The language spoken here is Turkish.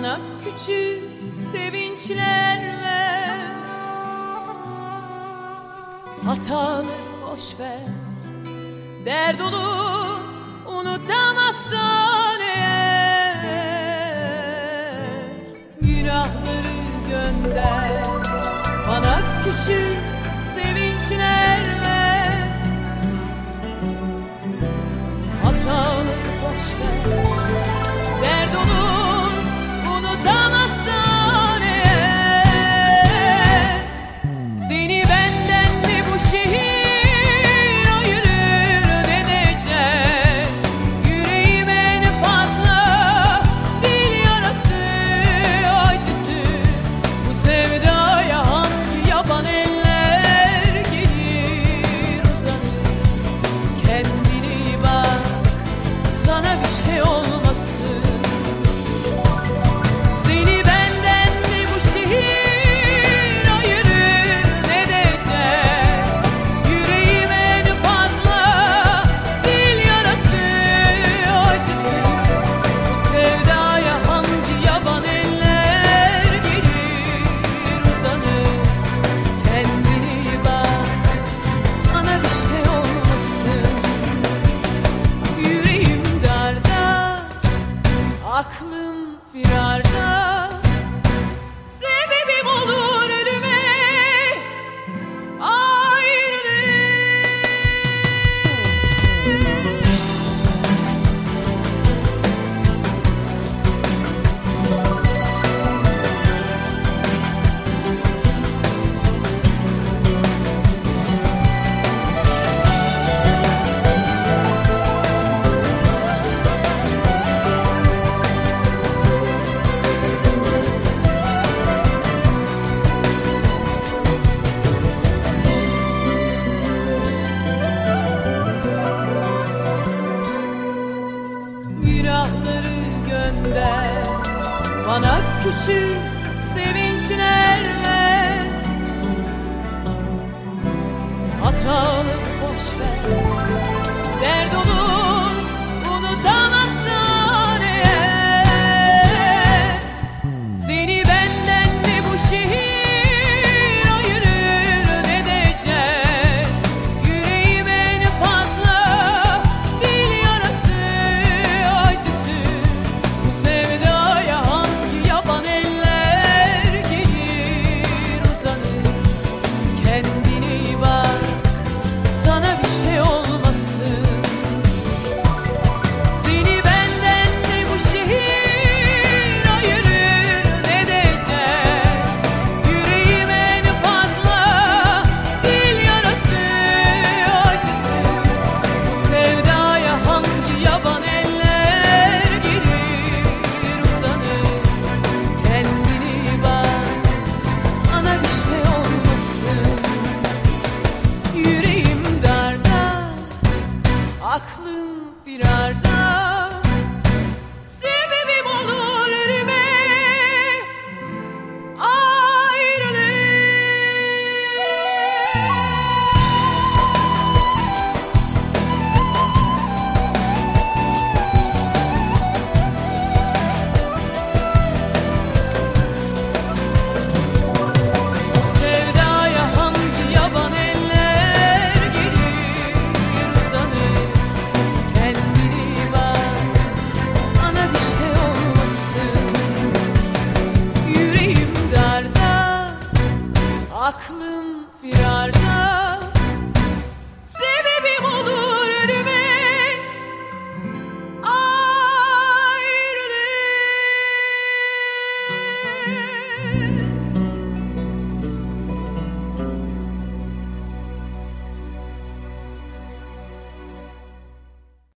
Bana küçük sevinçler ver. Hataları boş ver, dert olur unutamazsan eğer. Günahları gönder, bana küçük sevinçler ver. Hataları boş ver, dert olur unutamazsan eğer. Seni benden de bu şehir ayırır denecek. Yüreğim en fazla dil yarası acıtır. Bu sevdaya hangi yaban eller gelir uzanır. Kendine iyi bak, sana bir şey olmasın. Seni benden de bu şehir ayırır ne diyecek. Yüreğim en fazla dil yarası acıtır. Bu sevdaya hangi yaban eller gelir uzanır. Kendine iyi bak, sana bir şey olmasın. Yüreğim darda, aklım firarda. Sebebim olur ölüme Günahları gönder, bana küçük sevinçler ver. Hataları boş ver, dert olur unutamazsan eğer. Seni benden de bu şehir ayırır ne diyecek. Yüreğim en fazla dil yarası acıtır. Bu sevdaya hangi yaban eller gelir uzanır. Kendine iyi bak, sana bir şey olmasın. Seni benden de bu şehir ayırır ne diyecek. Yüreğim en fazla dil yarası acıtır. Bu sevdaya hangi yaban eller gelir uzanır. Kendine iyi bak, sana bir şey olmasın. Yüreğim darda, aklım firarda.